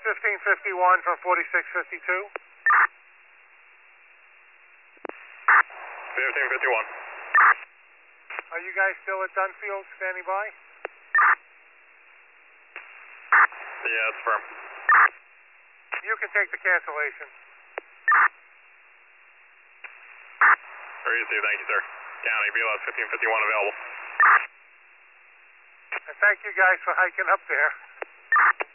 1551 from 4652. 1551. Are you guys still at Dunfield, standing by? Yeah, it's firm. You can take the cancellation. Thank you, sir. County, VLS 1551 available. And thank you guys for hiking up there.